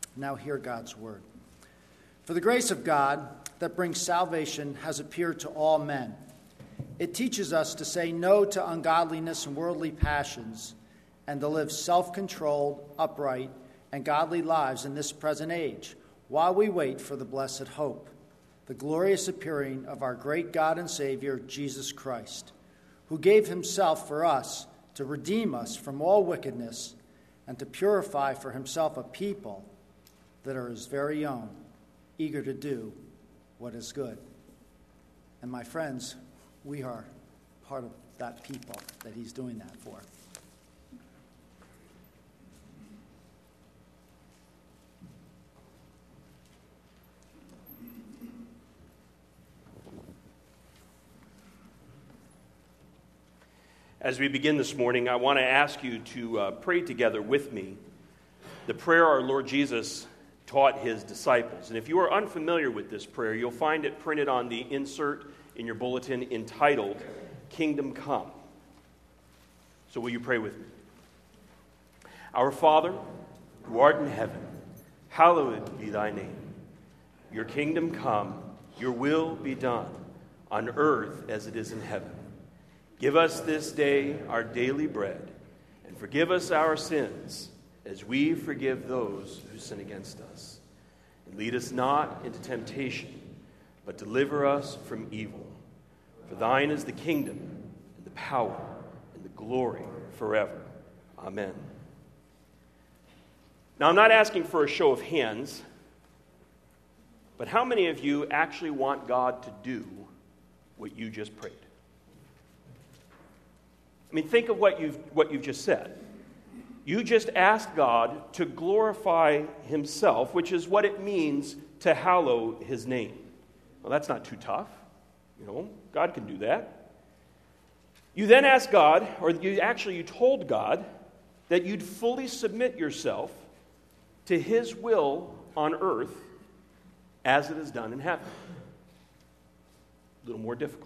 Now hear God's word. For the grace of God that brings salvation has appeared to all men. It teaches us to say no to ungodliness and worldly passions and to live self-controlled, upright, and godly lives in this present age, while we wait for the blessed hope, the glorious appearing of our great God and Savior, Jesus Christ, who gave himself for us to redeem us from all wickedness and to purify for himself a people that are his very own, eager to do what is good. And my friends, we are part of that people that he's doing that for. As we begin this morning, I want to ask you to pray together with me the prayer our Lord Jesus taught his disciples. And if you are unfamiliar with this prayer, you'll find it printed on the insert in your bulletin entitled, Kingdom Come. So will you pray with me? Our Father, who art in heaven, hallowed be thy name. Your kingdom come, your will be done, on earth as it is in heaven. Give us this day our daily bread, and forgive us our sins, as we forgive those who sin against us. And lead us not into temptation, but deliver us from evil. For thine is the kingdom, and the power, and the glory forever. Amen. Now, I'm not asking for a show of hands, but how many of you actually want God to do what you just prayed? I mean, think of what you've just said. You just asked God to glorify himself, which is what it means to hallow his name. Well, that's not too tough. God can do that. You then asked God, or you told God that you'd fully submit yourself to his will on earth as it is done in heaven. A little more difficult.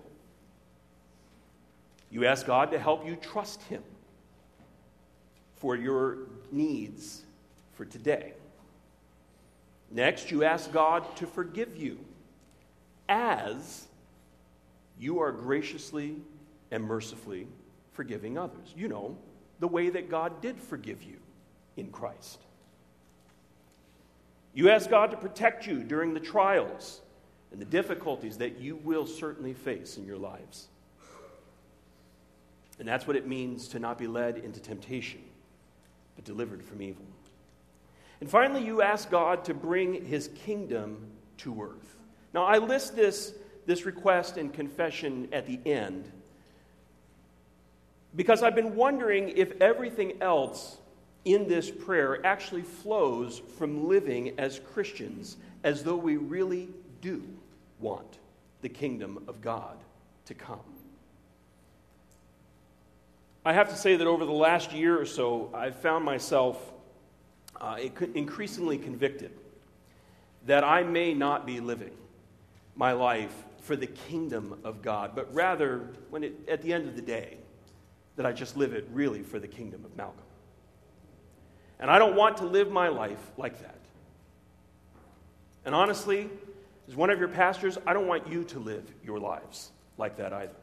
You ask God to help you trust him for your needs for today. Next, you ask God to forgive you as you are graciously and mercifully forgiving others. You know, the way that God did forgive you in Christ. You ask God to protect you during the trials and the difficulties that you will certainly face in your lives. And that's what it means to not be led into temptation, but delivered from evil. And finally, you ask God to bring his kingdom to earth. Now, I list this request and confession at the end because I've been wondering if everything else in this prayer actually flows from living as Christians, as though we really do want the kingdom of God to come. I have to say that over the last year or so, I've found myself increasingly convicted that I may not be living my life for the kingdom of God, but rather, at the end of the day, that I just live it really for the kingdom of Malcolm. And I don't want to live my life like that. And honestly, as one of your pastors, I don't want you to live your lives like that either.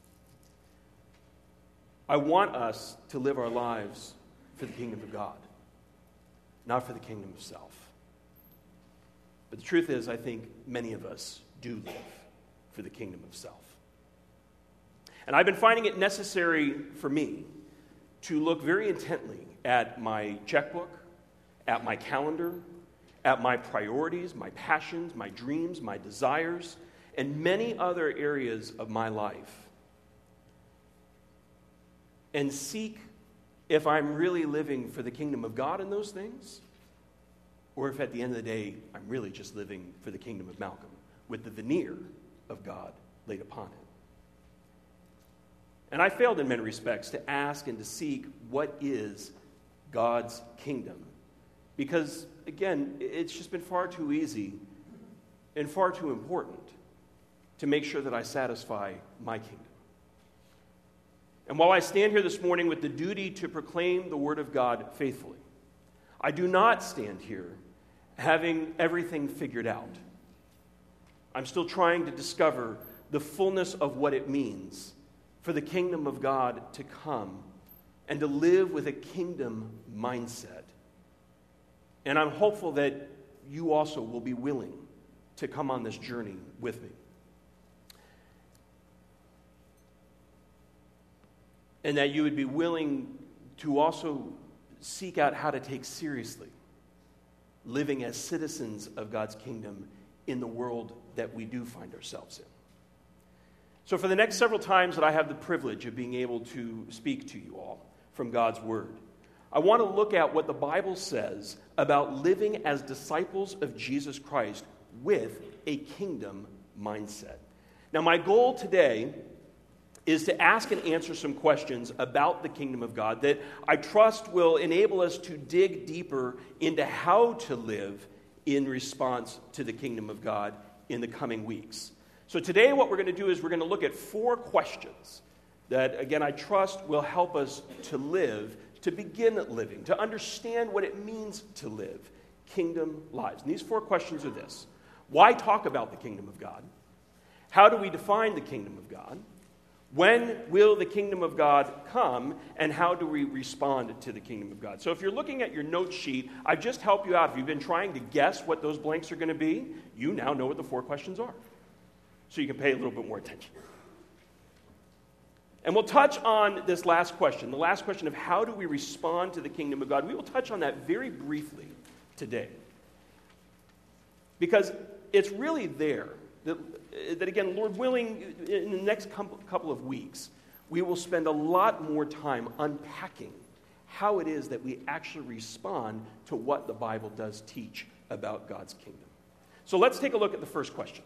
I want us to live our lives for the kingdom of God, not for the kingdom of self. But the truth is, I think many of us do live for the kingdom of self. And I've been finding it necessary for me to look very intently at my checkbook, at my calendar, at my priorities, my passions, my dreams, my desires, and many other areas of my life, and seek if I'm really living for the kingdom of God in those things, or if at the end of the day, I'm really just living for the kingdom of Malcolm, with the veneer of God laid upon it. And I failed in many respects to ask and to seek what is God's kingdom. Because, again, it's just been far too easy and far too important to make sure that I satisfy my kingdom. And while I stand here this morning with the duty to proclaim the word of God faithfully, I do not stand here having everything figured out. I'm still trying to discover the fullness of what it means for the kingdom of God to come and to live with a kingdom mindset. And I'm hopeful that you also will be willing to come on this journey with me. And that you would be willing to also seek out how to take seriously living as citizens of God's kingdom in the world that we do find ourselves in. So for the next several times that I have the privilege of being able to speak to you all from God's Word, I want to look at what the Bible says about living as disciples of Jesus Christ with a kingdom mindset. Now, my goal today is to ask and answer some questions about the kingdom of God that I trust will enable us to dig deeper into how to live in response to the kingdom of God in the coming weeks. So today what we're going to do is we're going to look at 4 questions that, again, I trust will help us to live, to begin living, to understand what it means to live kingdom lives. And these 4 questions are this: why talk about the kingdom of God? How do we define the kingdom of God? When will the kingdom of God come, and how do we respond to the kingdom of God? So if you're looking at your note sheet, I've just helped you out. If you've been trying to guess what those blanks are going to be, you now know what the 4 questions are. So you can pay a little bit more attention. And we'll touch on this last question, the last question of how do we respond to the kingdom of God. We will touch on that very briefly today. Because it's really there. That again, Lord willing, in the next couple of weeks, we will spend a lot more time unpacking how it is that we actually respond to what the Bible does teach about God's kingdom. So let's take a look at the first question.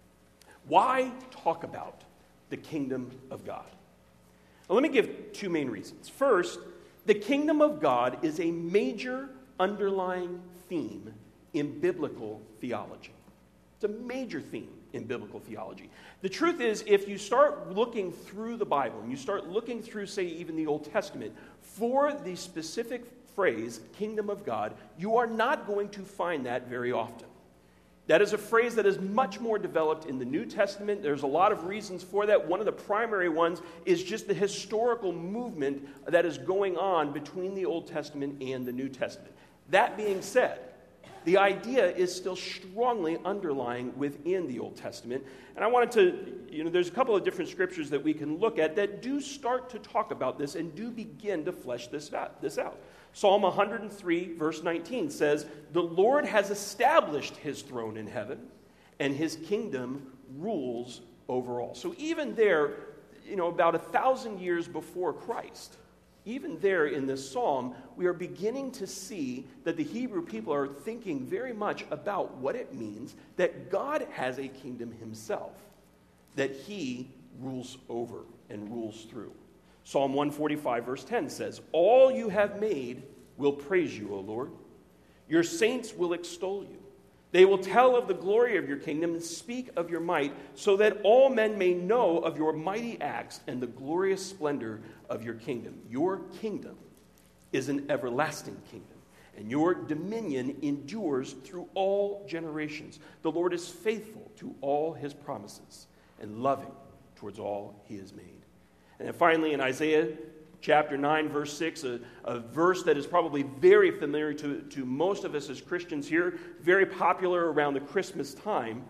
Why talk about the kingdom of God? Now, let me give 2 main reasons. First, the kingdom of God is a major underlying theme in biblical theology. It's a major theme in biblical theology. The truth is, if you start looking through the Bible, and you start looking through, say, even the Old Testament, for the specific phrase, kingdom of God, you are not going to find that very often. That is a phrase that is much more developed in the New Testament. There's a lot of reasons for that. One of the primary ones is just the historical movement that is going on between the Old Testament and the New Testament. That being said, the idea is still strongly underlying within the Old Testament. And I wanted to, there's a couple of different scriptures that we can look at that do start to talk about this and do begin to flesh this out. Psalm 103, verse 19 says, "The Lord has established his throne in heaven, and his kingdom rules over all." So even there, about 1,000 years before Christ, even there in this psalm, we are beginning to see that the Hebrew people are thinking very much about what it means that God has a kingdom himself, that he rules over and rules through. Psalm 145, verse 10 says, "All you have made will praise you, O Lord. Your saints will extol you. They will tell of the glory of your kingdom and speak of your might, so that all men may know of your mighty acts and the glorious splendor of your kingdom. Your kingdom is an everlasting kingdom, and your dominion endures through all generations. The Lord is faithful to all his promises and loving towards all he has made." And then finally in Isaiah chapter 9, verse 6, a verse that is probably very familiar to most of us as Christians here, very popular around the Christmas time.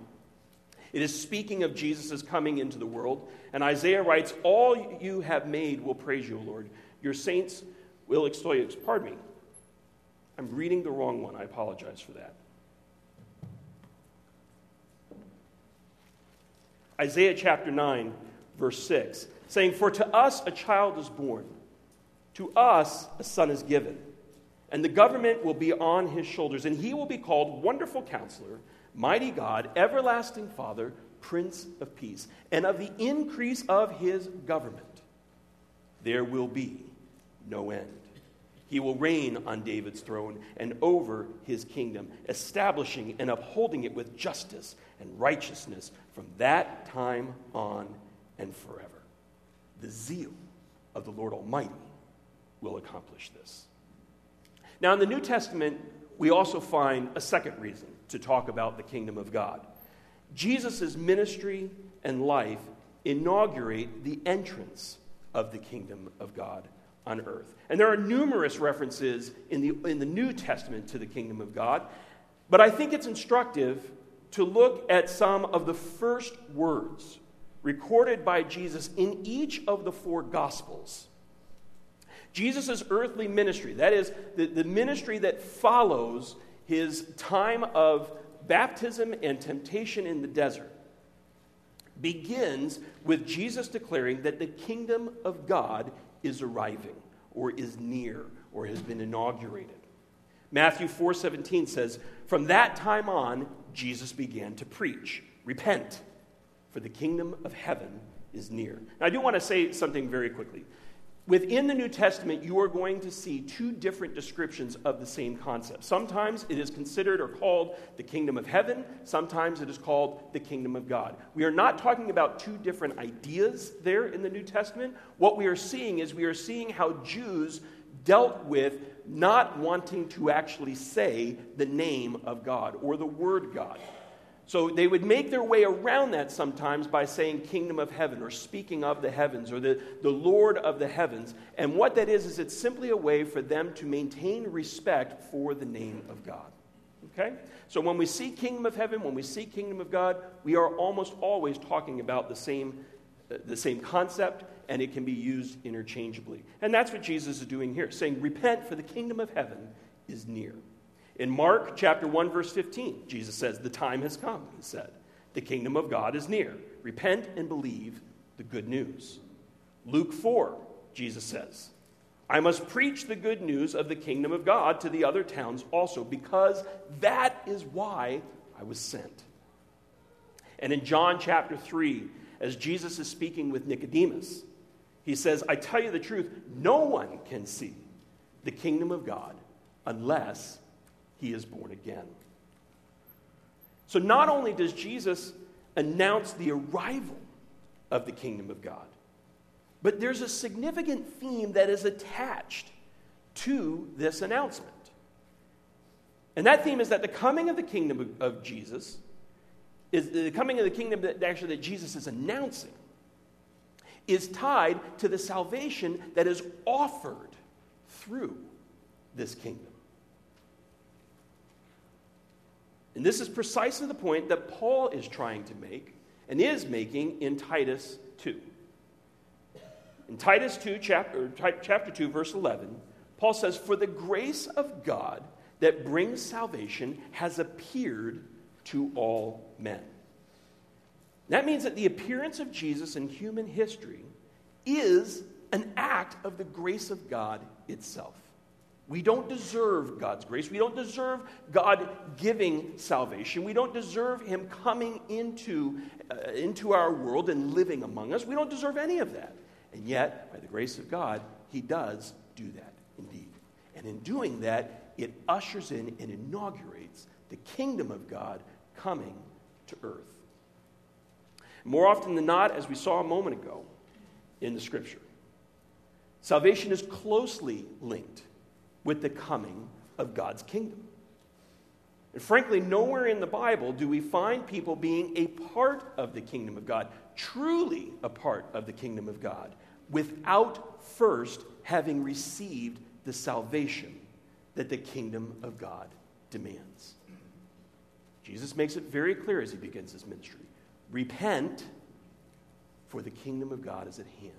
It is speaking of Jesus' coming into the world. And Isaiah writes, "All you have made will praise you, O Lord. Your saints will extol you." Pardon me. I'm reading the wrong one. I apologize for that. Isaiah chapter 9, verse 6, saying, "For to us a child is born, to us a son is given, and the government will be on his shoulders, and he will be called Wonderful Counselor, Mighty God, Everlasting Father, Prince of Peace. And of the increase of his government there will be no end. He will reign on David's throne and over his kingdom, establishing and upholding it with justice and righteousness from that time on and forever. The zeal of the Lord Almighty will accomplish this." Now, in the New Testament, we also find a second reason to talk about the kingdom of God. Jesus' ministry and life inaugurate the entrance of the kingdom of God on earth. And there are numerous references in the New Testament to the kingdom of God, but I think it's instructive to look at some of the first words recorded by Jesus in each of the 4 Gospels. Jesus' earthly ministry, that is, the ministry that follows his time of baptism and temptation in the desert, begins with Jesus declaring that the kingdom of God is arriving, or is near, or has been inaugurated. Matthew 4:17 says, "From that time on, Jesus began to preach, 'Repent, for the kingdom of heaven is near.'" Now, I do want to say something very quickly. Within the New Testament, you are going to see 2 different descriptions of the same concept. Sometimes it is considered or called the kingdom of heaven. Sometimes it is called the kingdom of God. We are not talking about 2 different ideas there in the New Testament. What we are seeing is we are seeing how Jews dealt with not wanting to actually say the name of God or the word God. So they would make their way around that sometimes by saying kingdom of heaven or speaking of the heavens or the Lord of the heavens. And what that is it's simply a way for them to maintain respect for the name of God. Okay? So when we see kingdom of heaven, when we see kingdom of God, we are almost always talking about the same concept, and it can be used interchangeably. And that's what Jesus is doing here, saying, "Repent, for the kingdom of heaven is near." In Mark chapter 1, verse 15, Jesus says, "The time has come," he said. "The kingdom of God is near. Repent and believe the good news." Luke 4, Jesus says, "I must preach the good news of the kingdom of God to the other towns also, because that is why I was sent." And in John chapter 3, as Jesus is speaking with Nicodemus, he says, "I tell you the truth, no one can see the kingdom of God unless he is born again." So not only does Jesus announce the arrival of the kingdom of God, but there's a significant theme that is attached to this announcement. And that theme is that the coming of the kingdom of Jesus is the coming of the kingdom that Jesus is announcing is tied to the salvation that is offered through this kingdom. And this is precisely the point that Paul is trying to make and is making in Titus 2. In Titus 2, chapter 2, verse 11, Paul says, "For the grace of God that brings salvation has appeared to all men." That means that the appearance of Jesus in human history is an act of the grace of God itself. We don't deserve God's grace. We don't deserve God giving salvation. We don't deserve him coming into our world and living among us. We don't deserve any of that. And yet, by the grace of God, he does do that indeed. And in doing that, it ushers in and inaugurates the kingdom of God coming to earth. More often than not, as we saw a moment ago in the scripture, salvation is closely linked with the coming of God's kingdom. And frankly, nowhere in the Bible do we find people being a part of the kingdom of God, truly a part of the kingdom of God, without first having received the salvation that the kingdom of God demands. Jesus makes it very clear as he begins his ministry. Repent, for the kingdom of God is at hand.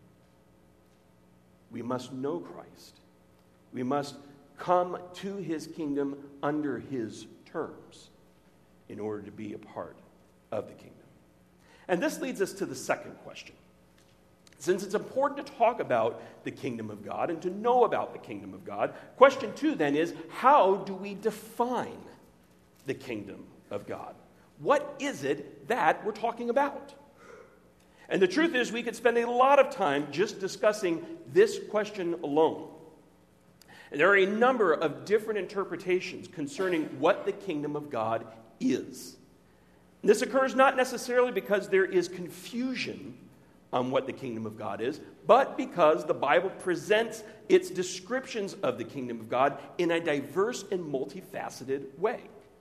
We must know Christ. We must come to his kingdom under his terms in order to be a part of the kingdom. And this leads us to the second question. Since it's important to talk about the kingdom of God and to know about the kingdom of God, question 2 then is, how do we define the kingdom of God? What is it that we're talking about? And the truth is, we could spend a lot of time just discussing this question alone. And there are a number of different interpretations concerning what the kingdom of God is. And this occurs not necessarily because there is confusion on what the kingdom of God is, but because the Bible presents its descriptions of the kingdom of God in a diverse and multifaceted way.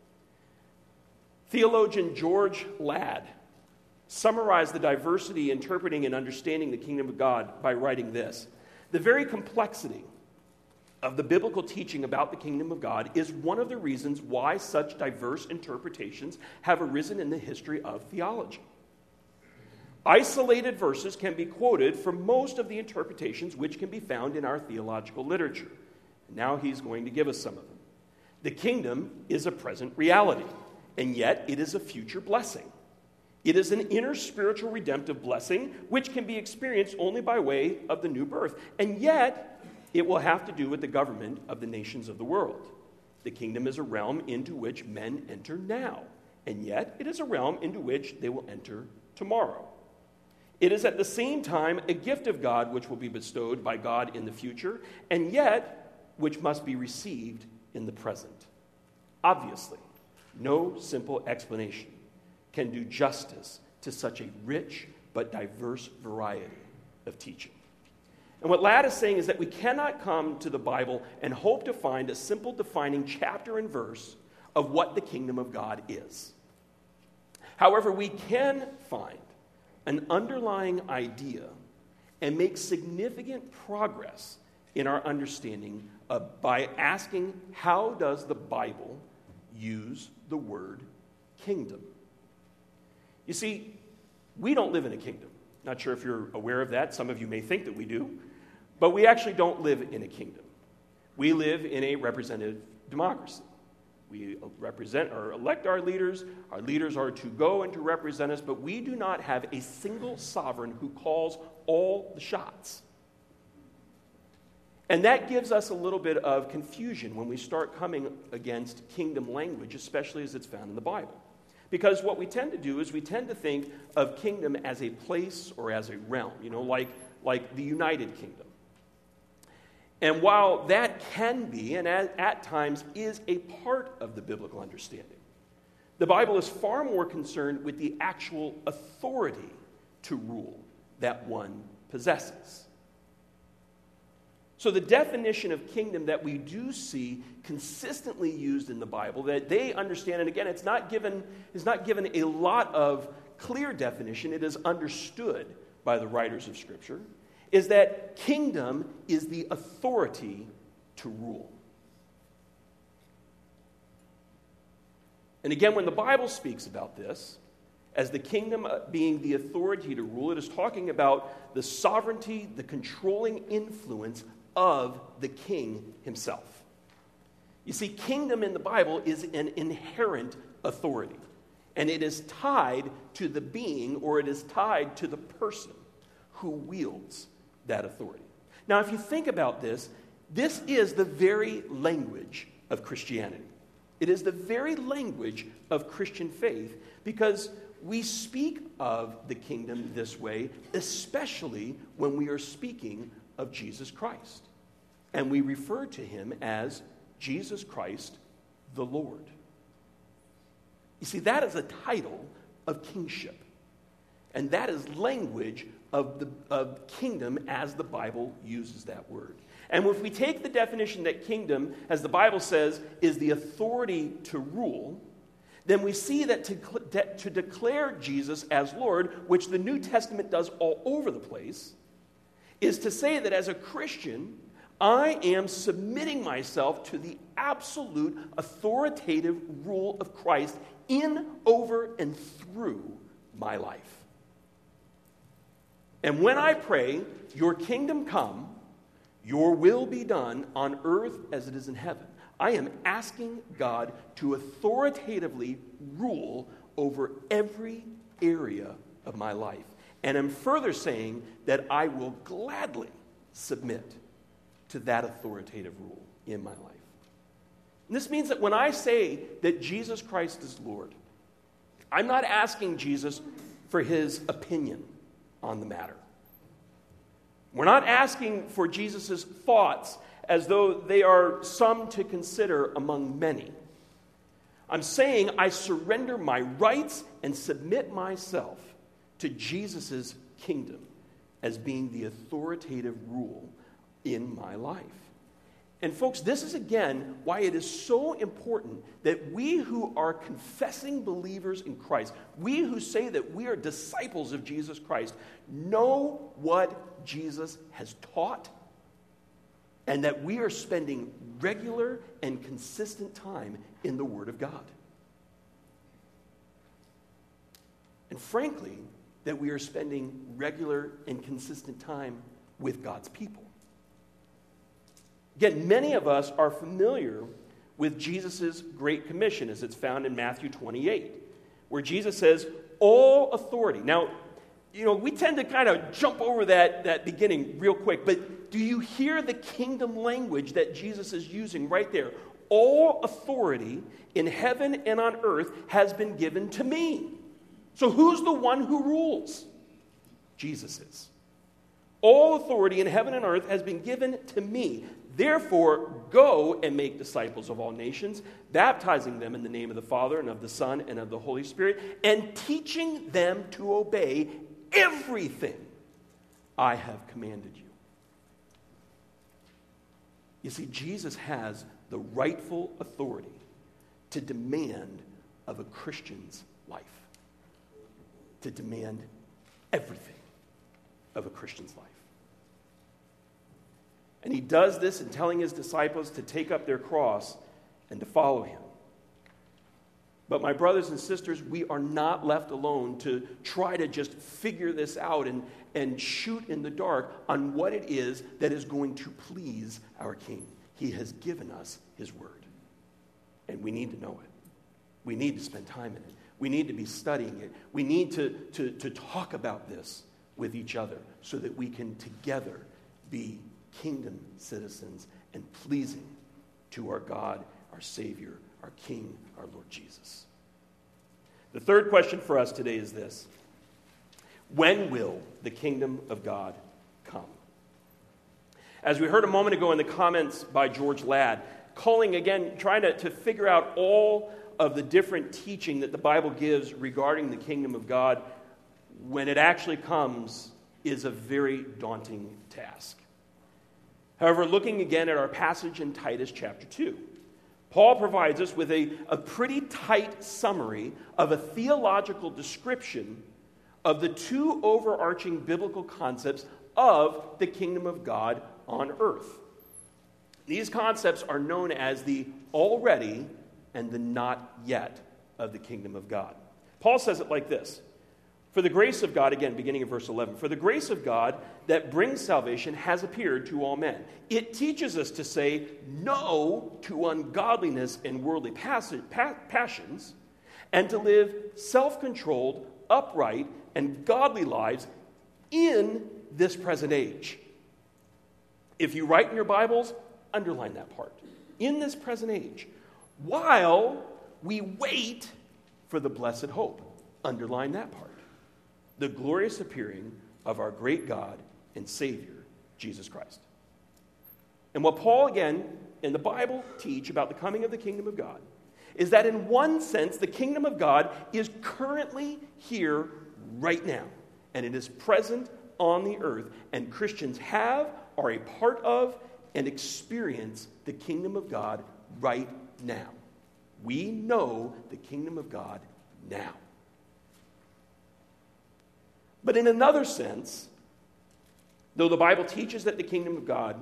Theologian George Ladd summarized the diversity, interpreting and understanding the kingdom of God by writing this: "The very complexity of the biblical teaching about the kingdom of God is one of the reasons why such diverse interpretations have arisen in the history of theology. Isolated verses can be quoted for most of the interpretations which can be found in our theological literature." And now he's going to give us some of them. "The kingdom is a present reality, and yet it is a future blessing. It is an inner spiritual redemptive blessing which can be experienced only by way of the new birth, and yet it will have to do with the government of the nations of the world. The kingdom is a realm into which men enter now, and yet it is a realm into which they will enter tomorrow. It is at the same time a gift of God which will be bestowed by God in the future, and yet which must be received in the present. Obviously, no simple explanation can do justice to such a rich but diverse variety of teaching." And what Ladd is saying is that we cannot come to the Bible and hope to find a simple defining chapter and verse of what the kingdom of God is. However, we can find an underlying idea and make significant progress in our understanding by asking, how does the Bible use the word kingdom? You see, we don't live in a kingdom. Not sure if you're aware of that. Some of you may think that we do. But we actually don't live in a kingdom. We live in a representative democracy. We represent or elect our leaders. Our leaders are to go and to represent us, but we do not have a single sovereign who calls all the shots. And that gives us a little bit of confusion when we start coming against kingdom language, especially as it's found in the Bible. Because what we tend to do is we tend to think of kingdom as a place or as a realm, like the United Kingdom. And while that can be, and at times is, a part of the biblical understanding, the Bible is far more concerned with the actual authority to rule that one possesses. So the definition of kingdom that we do see consistently used in the Bible, that they understand, and again, it's not given a lot of clear definition, it is understood by the writers of Scripture, is that kingdom is the authority to rule. And again, when the Bible speaks about this, as the kingdom being the authority to rule, it is talking about the sovereignty, the controlling influence of the king himself. You see, kingdom in the Bible is an inherent authority, and it is tied to the being, or it is tied to the person who wields that authority. Now, if you think about this, this is the very language of Christianity. It is the very language of Christian faith, because we speak of the kingdom this way, especially when we are speaking of Jesus Christ. And we refer to him as Jesus Christ the Lord. You see, that is a title of kingship. And that is language of kingdom as the Bible uses that word. And if we take the definition that kingdom, as the Bible says, is the authority to rule, then we see that to declare Jesus as Lord, which the New Testament does all over the place, is to say that as a Christian, I am submitting myself to the absolute authoritative rule of Christ in, over, and through my life. And when I pray, your kingdom come, your will be done on earth as it is in heaven, I am asking God to authoritatively rule over every area of my life. And I'm further saying that I will gladly submit to that authoritative rule in my life. And this means that when I say that Jesus Christ is Lord, I'm not asking Jesus for his opinion on the matter. We're not asking for Jesus' thoughts as though they are some to consider among many. I'm saying I surrender my rights and submit myself to Jesus' kingdom as being the authoritative rule in my life. And folks, this is again why it is so important that we who are confessing believers in Christ, we who say that we are disciples of Jesus Christ, know what Jesus has taught, and that we are spending regular and consistent time in the Word of God. And frankly, that we are spending regular and consistent time with God's people. Again, many of us are familiar with Jesus' Great Commission as it's found in Matthew 28, where Jesus says, all authority. Now, we tend to kind of jump over that beginning real quick, but do you hear the kingdom language that Jesus is using right there? All authority in heaven and on earth has been given to me. So who's the one who rules? Jesus is. All authority in heaven and earth has been given to me. Therefore, go and make disciples of all nations, baptizing them in the name of the Father and of the Son and of the Holy Spirit, and teaching them to obey everything I have commanded you. You see, Jesus has the rightful authority to demand of a Christian's life, to demand everything of a Christian's life. And he does this in telling his disciples to take up their cross and to follow him. But my brothers and sisters, we are not left alone to try to just figure this out and shoot in the dark on what it is that is going to please our King. He has given us his word. And we need to know it. We need to spend time in it. We need to be studying it. We need to talk about this with each other so that we can together be kingdom citizens and pleasing to our God, our Savior, our King, our Lord Jesus. The third question for us today is this: when will the kingdom of God come? As we heard a moment ago in the comments by George Ladd, calling again, trying to figure out all of the different teaching that the Bible gives regarding the kingdom of God, when it actually comes, is a very daunting task. However, looking again at our passage in Titus chapter 2, Paul provides us with a pretty tight summary of a theological description of the two overarching biblical concepts of the kingdom of God on earth. These concepts are known as the already and the not yet of the kingdom of God. Paul says it like this: for the grace of God, again, beginning in verse 11, for the grace of God that brings salvation has appeared to all men. It teaches us to say no to ungodliness and worldly passions, and to live self-controlled, upright, and godly lives in this present age. If you write in your Bibles, underline that part. In this present age, while we wait for the blessed hope. Underline that part. The glorious appearing of our great God and Savior, Jesus Christ. And what Paul, again, in the Bible teach about the coming of the kingdom of God is that in one sense, the kingdom of God is currently here right now. And it is present on the earth. And Christians have, are a part of, and experience the kingdom of God right now. We know the kingdom of God now. But in another sense, though the Bible teaches that the kingdom of God,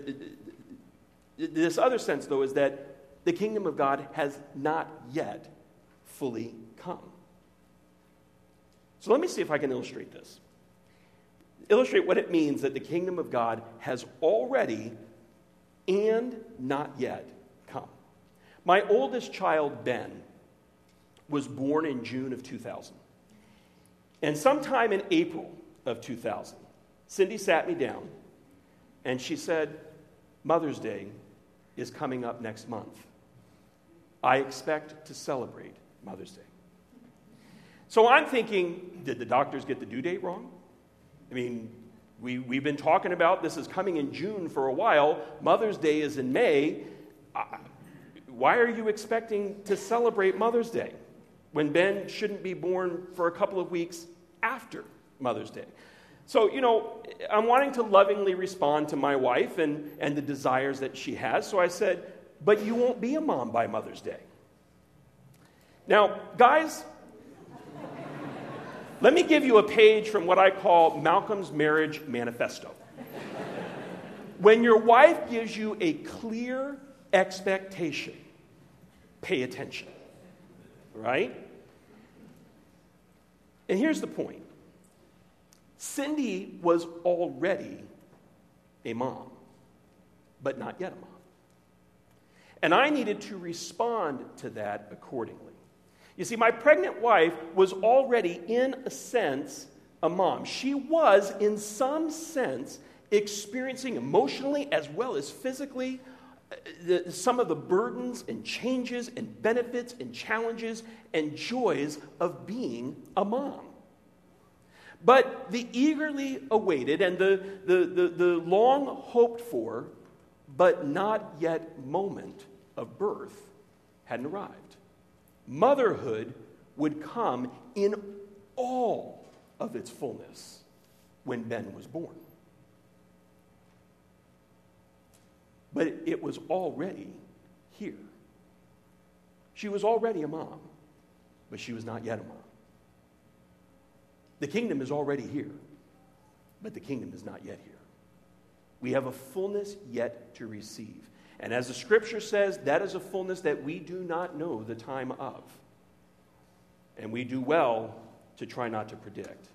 this other sense, though, is that the kingdom of God has not yet fully come. So let me see if I can illustrate this. Illustrate what it means that the kingdom of God has already and not yet come. My oldest child, Ben, was born in June of 2000. And sometime in April of 2000, Cindy sat me down and she said, Mother's Day is coming up next month. I expect to celebrate Mother's Day. So I'm thinking, did the doctors get the due date wrong? I mean, we've been talking about this is coming in June for a while. Mother's Day is in May. Why are you expecting to celebrate Mother's Day when Ben shouldn't be born for a couple of weeks after Mother's Day? So, I'm wanting to lovingly respond to my wife and the desires that she has. So I said, but you won't be a mom by Mother's Day. Now, guys, let me give you a page from what I call Malcolm's Marriage Manifesto. When your wife gives you a clear expectation, pay attention, right? And here's the point. Cindy was already a mom, but not yet a mom. And I needed to respond to that accordingly. You see, my pregnant wife was already, in a sense, a mom. She was, in some sense, experiencing emotionally as well as physically some of the burdens and changes and benefits and challenges and joys of being a mom. But the eagerly awaited and the long hoped for, but not yet moment of birth hadn't arrived. Motherhood would come in all of its fullness when Ben was born. But it was already here. She was already a mom, but she was not yet a mom. The kingdom is already here, but the kingdom is not yet here. We have a fullness yet to receive. And as the scripture says, that is a fullness that we do not know the time of. And we do well to try not to predict.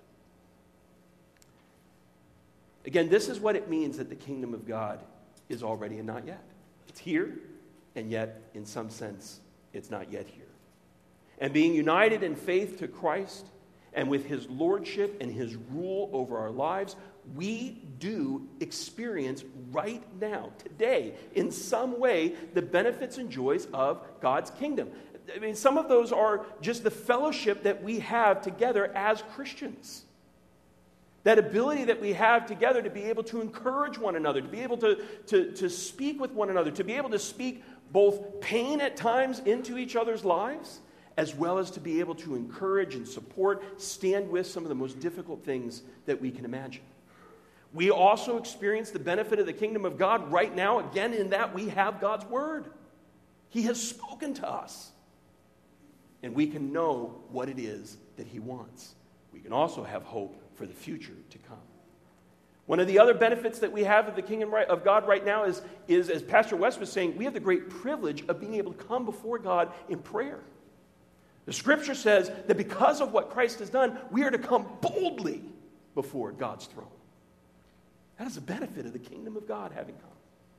Again, this is what it means that the kingdom of God is already and not yet. It's here, and yet, in some sense, it's not yet here. And being united in faith to Christ, and with his lordship and his rule over our lives, we do experience right now, today, in some way, the benefits and joys of God's kingdom. I mean, some of those are just the fellowship that we have together as Christians. That ability that we have together to be able to encourage one another, to be able to speak with one another, to be able to speak both pain at times into each other's lives, as well as to be able to encourage and support, stand with some of the most difficult things that we can imagine. We also experience the benefit of the kingdom of God right now, again, in that we have God's word. He has spoken to us. And we can know what it is that he wants. We can also have hope for the future to come. One of the other benefits that we have of the kingdom of God right now is, as Pastor West was saying, we have the great privilege of being able to come before God in prayer. The scripture says that because of what Christ has done, we are to come boldly before God's throne. That is a benefit of the kingdom of God having come.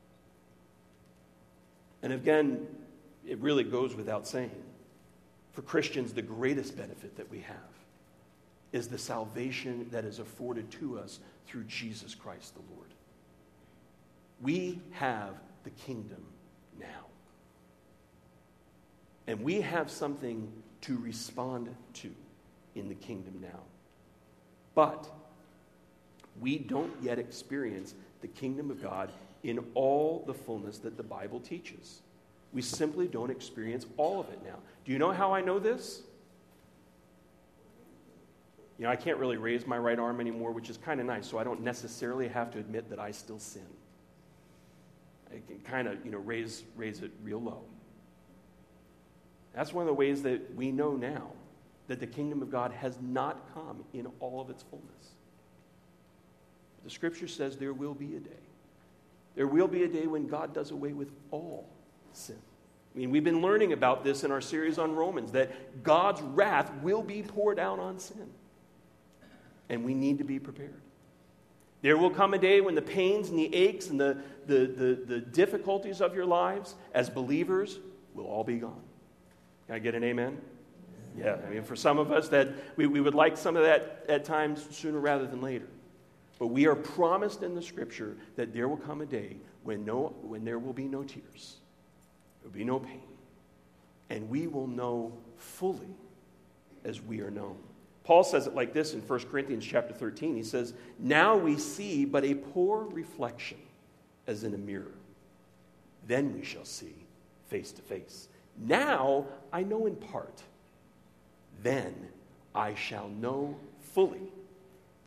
And again, it really goes without saying, for Christians, the greatest benefit that we have is the salvation that is afforded to us through Jesus Christ the Lord. We have the kingdom now. And we have something to respond to in the kingdom now. But we don't yet experience the kingdom of God in all the fullness that the Bible teaches. We simply don't experience all of it now. Do you know how I know this? I can't really raise my right arm anymore, which is kind of nice, so I don't necessarily have to admit that I still sin. I can kind of, raise it real low. That's one of the ways that we know now that the kingdom of God has not come in all of its fullness. The scripture says there will be a day. There will be a day when God does away with all sin. We've been learning about this in our series on Romans, that God's wrath will be poured out on sin. And we need to be prepared. There will come a day when the pains and the aches and the difficulties of your lives as believers will all be gone. Can I get an amen? Yeah, for some of us, that we would like some of that at times sooner rather than later. But we are promised in the scripture that there will come a day when there will be no tears. There will be no pain. And we will know fully as we are known. Paul says it like this in 1 Corinthians chapter 13. He says, "Now we see but a poor reflection as in a mirror. Then we shall see face to face. Now I know in part. Then I shall know fully,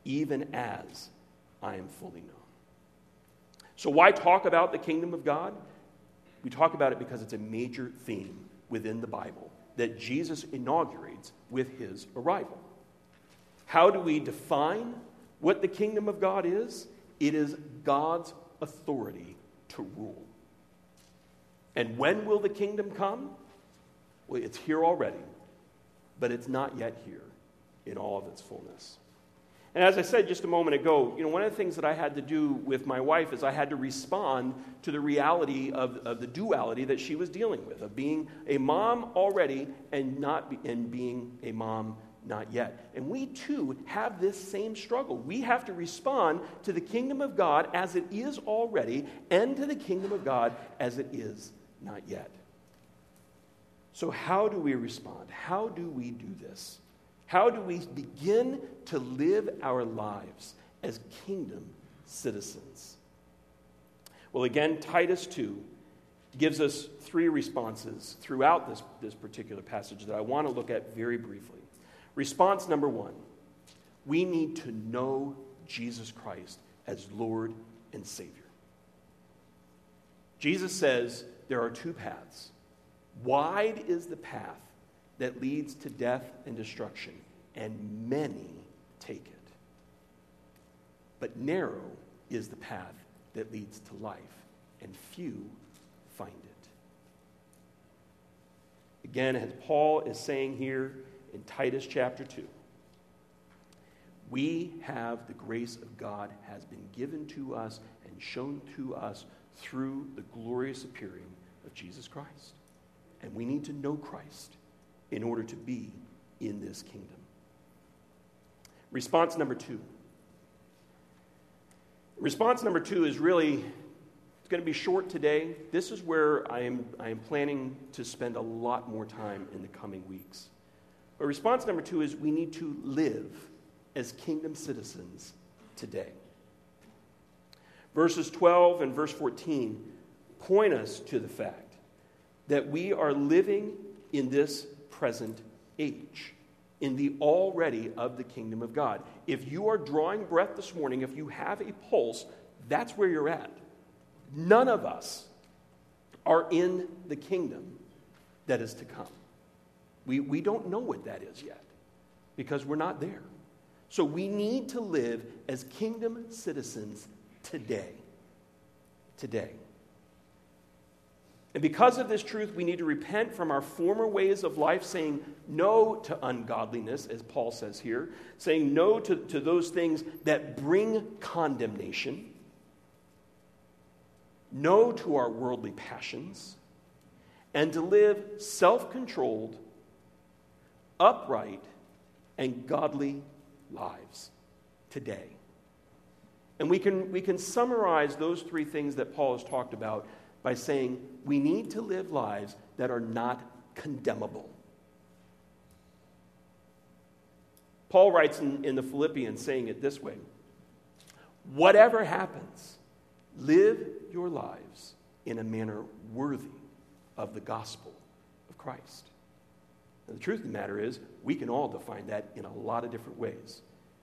even as I am fully known. So why talk about the kingdom of God? We talk about it because it's a major theme within the Bible that Jesus inaugurates with his arrival. How do we define what the kingdom of God is? It is God's authority to rule. And when will the kingdom come? Well, it's here already, but it's not yet here in all of its fullness. And as I said just a moment ago, one of the things that I had to do with my wife is I had to respond to the reality of the duality that she was dealing with, of being a mom already and being a mom not yet. And we too have this same struggle. We have to respond to the kingdom of God as it is already and to the kingdom of God as it is not yet. So how do we respond? How do we do this? How do we begin to live our lives as kingdom citizens? Well, again, Titus 2 gives us 3 responses throughout this particular passage that I want to look at very briefly. Response number 1, we need to know Jesus Christ as Lord and Savior. Jesus says there are 2 paths. Wide is the path that leads to death and destruction, and many take it. But narrow is the path that leads to life, and few find it. Again, as Paul is saying here in Titus chapter 2, we have the grace of God has been given to us and shown to us through the glorious appearing of Jesus Christ. And we need to know Christ in order to be in this kingdom. Response number 2. Response number 2 is really, it's going to be short today. This is where I am planning to spend a lot more time in the coming weeks. But response number 2 is we need to live as kingdom citizens today. Verses 12 and verse 14 point us to the fact that we are living in this present age, in the already of the kingdom of God. If you are drawing breath this morning, if you have a pulse, that's where you're at. None of us are in the kingdom that is to come. We don't know what that is yet because we're not there. So we need to live as kingdom citizens today. Today. And because of this truth, we need to repent from our former ways of life, saying no to ungodliness, as Paul says here, saying no to those things that bring condemnation, no to our worldly passions, and to live self-controlled, upright, and godly lives today. And we can summarize those 3 things that Paul has talked about by saying we need to live lives that are not condemnable. Paul writes in the Philippians saying it this way: whatever happens, live your lives in a manner worthy of the gospel of Christ. And the truth of the matter is, we can all define that in a lot of different ways.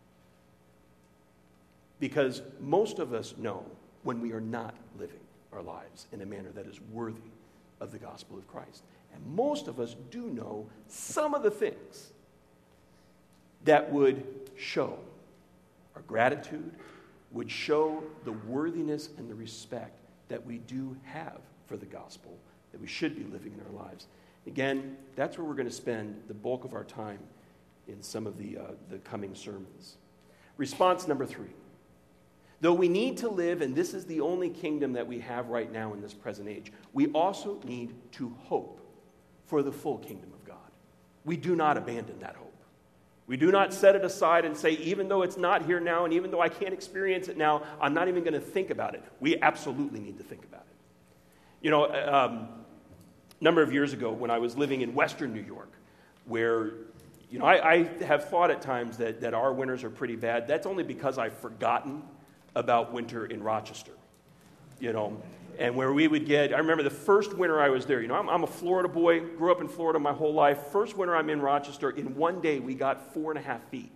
Because most of us know when we are not living our lives in a manner that is worthy of the gospel of Christ. And most of us do know some of the things that would show our gratitude, would show the worthiness and the respect that we do have for the gospel, that we should be living in our lives. Again, that's where we're going to spend the bulk of our time in some of the coming sermons. Response number 3. Though we need to live, and this is the only kingdom that we have right now in this present age, we also need to hope for the full kingdom of God. We do not abandon that hope. We do not set it aside and say, even though it's not here now, and even though I can't experience it now, I'm not even going to think about it. We absolutely need to think about it. A number of years ago when I was living in Western New York, where I have thought at times that our winters are pretty bad. That's only because I've forgotten about winter in Rochester, and where we would I remember the first winter I was there, I'm a Florida boy, grew up in Florida my whole life. First winter I'm in Rochester, in one day we got 4.5 feet.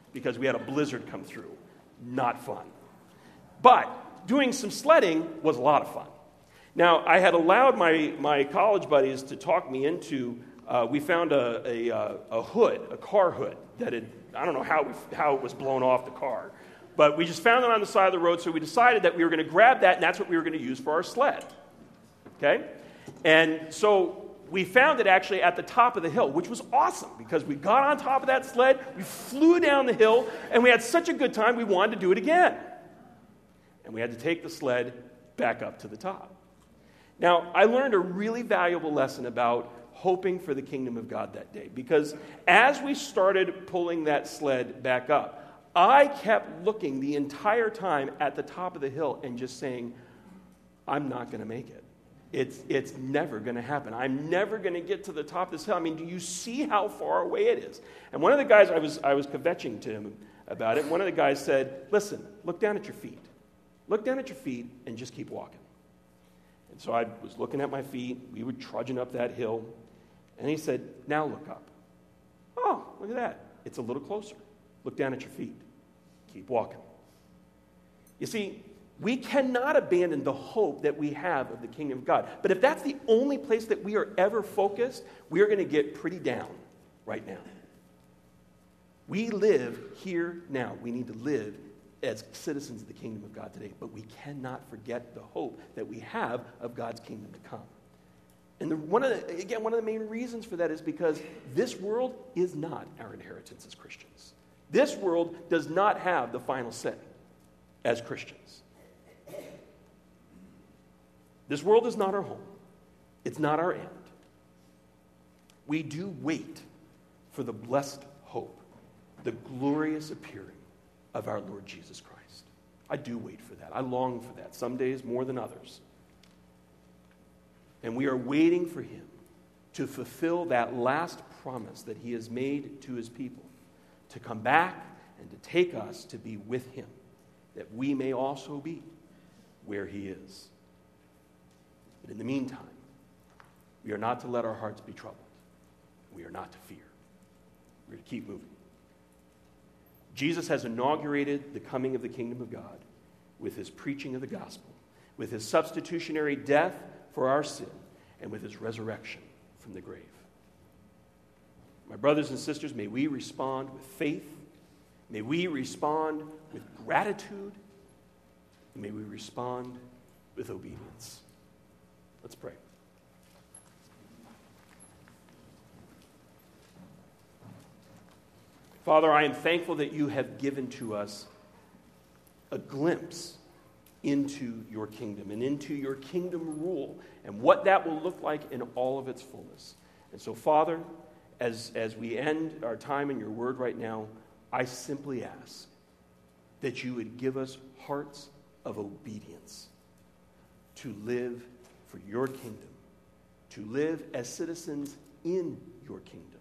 because we had a blizzard come through. Not fun. But doing some sledding was a lot of fun. Now, I had allowed my college buddies to talk me into, we found a hood, a car hood, that had, I don't know how it was blown off the car. But we just found it on the side of the road, so we decided that we were going to grab that, and that's what we were going to use for our sled. Okay? And so we found it actually at the top of the hill, which was awesome, because we got on top of that sled, we flew down the hill, and we had such a good time, we wanted to do it again. And we had to take the sled back up to the top. Now, I learned a really valuable lesson about hoping for the kingdom of God that day, because as we started pulling that sled back up, I kept looking the entire time at the top of the hill and just saying, I'm not going to make it. It's never going to happen. I'm never going to get to the top of this hill. I mean, do you see how far away it is? And one of the guys, I was kvetching to him about it. One of the guys said, listen, look down at your feet. Look down at your feet and just keep walking. And so I was looking at my feet. We were trudging up that hill. And he said, now look up. Oh, look at that. It's a little closer. Look down at your feet. Keep walking. You see, we cannot abandon the hope that we have of the kingdom of God. But if that's the only place that we are ever focused, we are going to get pretty down right now. We live here now. We need to live as citizens of the kingdom of God today. But we cannot forget the hope that we have of God's kingdom to come. And one of the main reasons for that is because this world is not our inheritance as Christians. This world does not have the final say as Christians. This world is not our home. It's not our end. We do wait for the blessed hope, the glorious appearing of our Lord Jesus Christ. I do wait for that. I long for that, some days more than others. And we are waiting for him to fulfill that last promise that he has made to his people, to come back and to take us to be with him, that we may also be where he is. But in the meantime, we are not to let our hearts be troubled. We are not to fear. We're to keep moving. Jesus has inaugurated the coming of the kingdom of God with his preaching of the gospel, with his substitutionary death for our sin, and with his resurrection from the grave. My brothers and sisters, may we respond with faith. May we respond with gratitude. And may we respond with obedience. Let's pray. Father, I am thankful that you have given to us a glimpse into your kingdom and into your kingdom rule and what that will look like in all of its fullness. And so, Father, as we end our time in your word right now, I simply ask that you would give us hearts of obedience to live for your kingdom, to live as citizens in your kingdom,